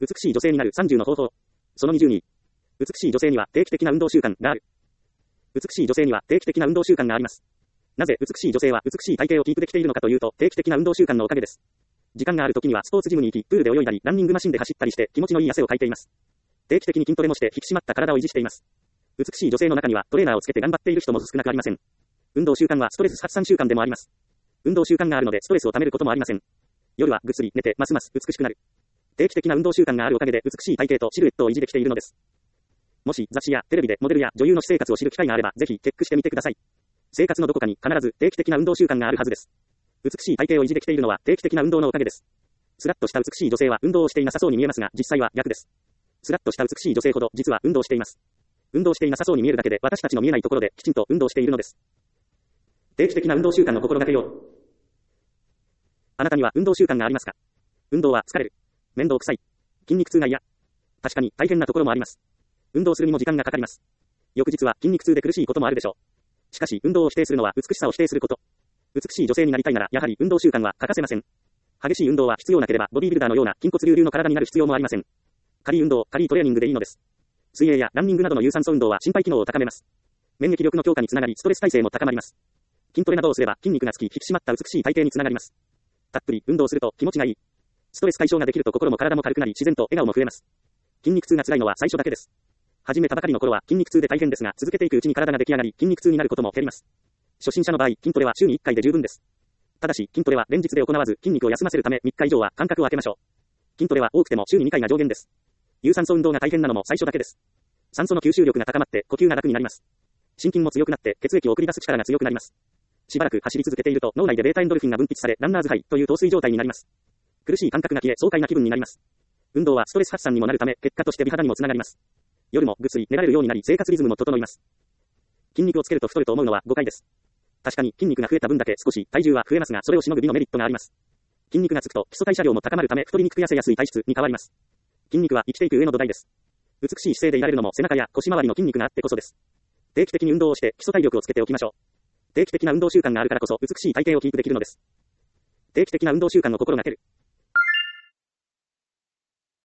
美しい女性になる30の方法。その22。美しい女性には定期的な運動習慣がある。美しい女性には定期的な運動習慣があります。なぜ美しい女性は美しい体型をキープできているのかというと、定期的な運動習慣のおかげです。時間がある時にはスポーツジムに行き、プールで泳いだり、ランニングマシンで走ったりして気持ちのいい汗をかいています。定期的に筋トレもして引き締まった体を維持しています。美しい女性の中にはトレーナーをつけて頑張っている人も少なくありません。運動習慣はストレス発散習慣でもあります。運動習慣があるのでストレスを溜めることもありません。夜はぐっすり寝てますます美しくなる。定期的な運動習慣があるおかげで美しい体型とシルエットを維持できているのです。もし雑誌やテレビでモデルや女優の私生活を知る機会があればぜひチェックしてみてください。生活のどこかに必ず定期的な運動習慣があるはずです。美しい体型を維持できているのは定期的な運動のおかげです。スラッとした美しい女性は運動をしていなさそうに見えますが実際は逆です。スラッとした美しい女性ほど実は運動しています。運動していなさそうに見えるだけで私たちの見えないところできちんと運動しているのです。定期的な運動習慣の心がけよう。あなたには運動習慣がありますか？運動は疲れる。面倒くさい。筋肉痛が嫌。確かに大変なところもあります。運動するにも時間がかかります。翌日は筋肉痛で苦しいこともあるでしょう。しかし運動を否定するのは美しさを否定すること。美しい女性になりたいならやはり運動習慣は欠かせません。激しい運動は必要なければボディビルダーのような筋骨隆々の体になる必要もありません。軽い運動、軽いトレーニングでいいのです。水泳やランニングなどの有酸素運動は心肺機能を高めます。免疫力の強化につながりストレス耐性も高まります。筋トレなどをすれば筋肉がつき引き締まった美しい体型につながります。たっぷり運動すると気持ちがいい。ストレス解消ができると心も体も軽くなり自然と笑顔も増えます。筋肉痛が辛いのは最初だけです。始めたばかりの頃は筋肉痛で大変ですが続けていくうちに体が出来上がり筋肉痛になることも減ります。初心者の場合筋トレは週に1回で十分です。ただし筋トレは連日で行わず筋肉を休ませるため3日以上は間隔を空けましょう。筋トレは多くても週に2回が上限です。有酸素運動が大変なのも最初だけです。酸素の吸収力が高まって呼吸が楽になります。心筋も強くなって血液を送り出す力が強くなります。しばらく走り続けていると脳内でベータエンドルフィンが分泌されランナーズハイという陶酔状態になります。苦しい感覚が消え爽快な気分になります。運動はストレス発散にもなるため結果として美肌にもつながります。夜もぐっすり寝られるようになり生活リズムも整います。筋肉をつけると太ると思うのは誤解です。確かに筋肉が増えた分だけ少し体重は増えますがそれをしのぐ美のメリットがあります。筋肉がつくと基礎代謝量も高まるため太りにくく痩せやすい体質に変わります。筋肉は生きていく上の土台です。美しい姿勢でいられるのも背中や腰回りの筋肉があってこそです。定期的に運動をして基礎体力をつけておきましょう。定期的な運動習慣があるからこそ美しい体型をキープできるのです。定期的な運動習慣を心がける。